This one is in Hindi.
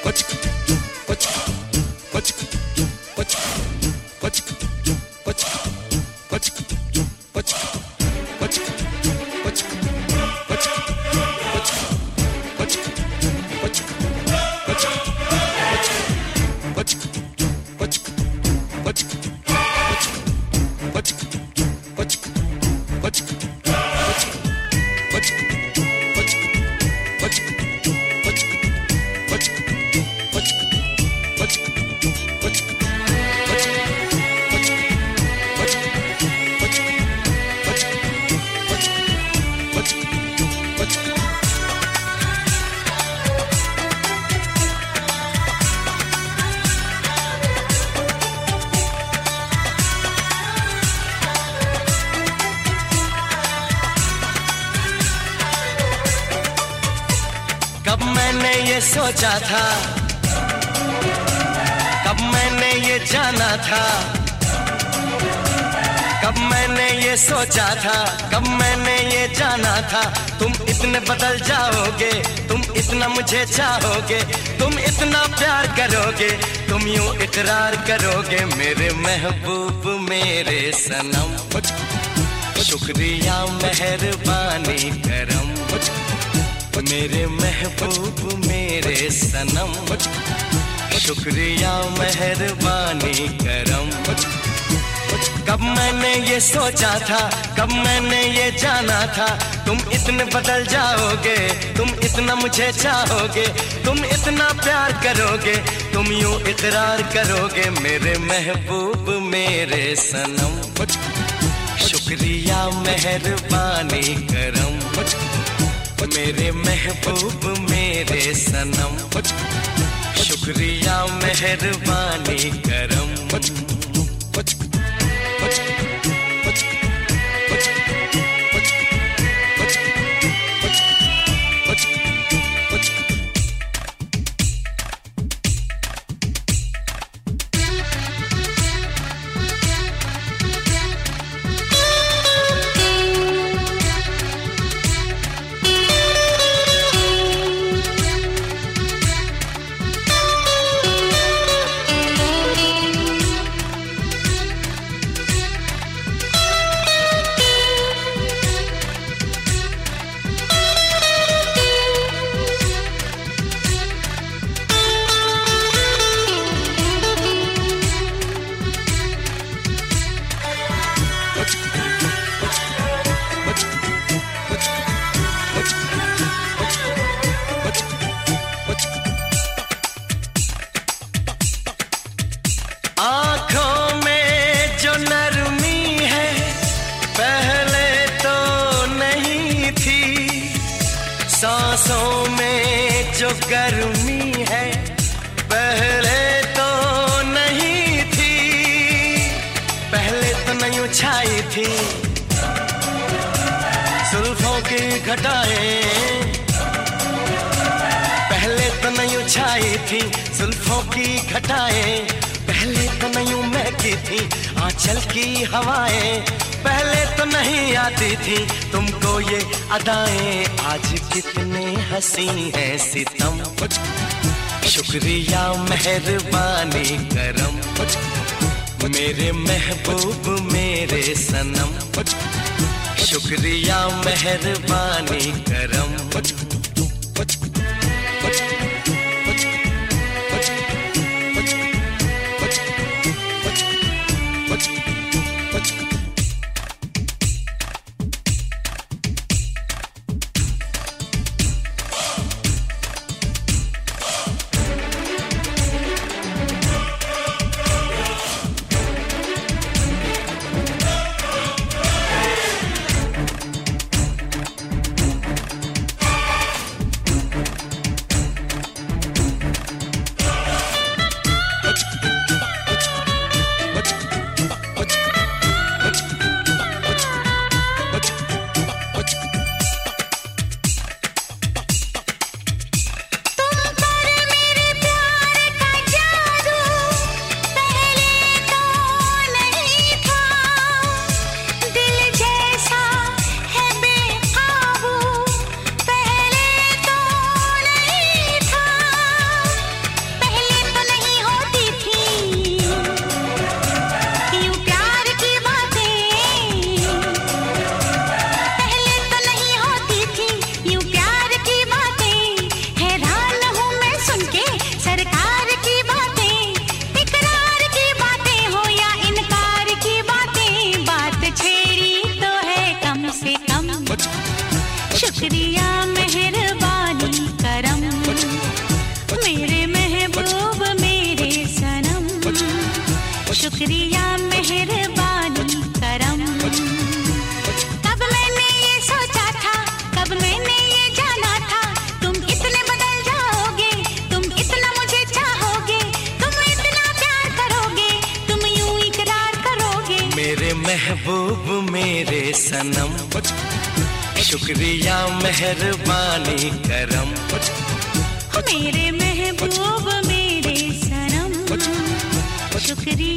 कब मैंने ये सोचा था, कब मैंने ये जाना था, कब मैंने ये सोचा था, कब मैंने ये जाना था, तुम इतने बदल जाओगे, तुम इतना मुझे चाहोगे, तुम इतना प्यार करोगे, तुम यूं इकरार करोगे मेरे महबूब मेरे सनम। शुक्रिया मेहरबानी करम मेरे महबूब मेरे सनम। शुक्रिया मेहरबानी करम। कब मैंने ये सोचा था, कब मैंने ये जाना था, तुम इतने बदल जाओगे, तुम इतना मुझे चाहोगे, तुम इतना प्यार करोगे, तुम यूं इकरार करोगे मेरे महबूब मेरे सनम। शुक्रिया मेहरबानी करम मेरे महबूब मेरे सनम। शुक्रिया मेहरबानी करम। आँखों में जो नरमी है पहले तो नहीं थी, सांसों में जो गर्मी है पहले तो नहीं थी, पहले तो नहीं छाई थी जुल्फों की घटाएं, पहले तो नहीं छाई थी जुल्फों की घटाएं, पहले तो नहीं महकी थी आंचल की हवाएं, पहले तो नहीं आती थी तुमको ये अदाएं, आज कितने हंसी है सितम। शुक्रिया मेहरबानी करम मेरे महबूब मेरे सनम। शुक्रिया मेहरबानी करम। महबूब मेरे सनम, शुक्रिया मेहरबानी करम। मेरे महबूब मेरे सनम, शुक्रिया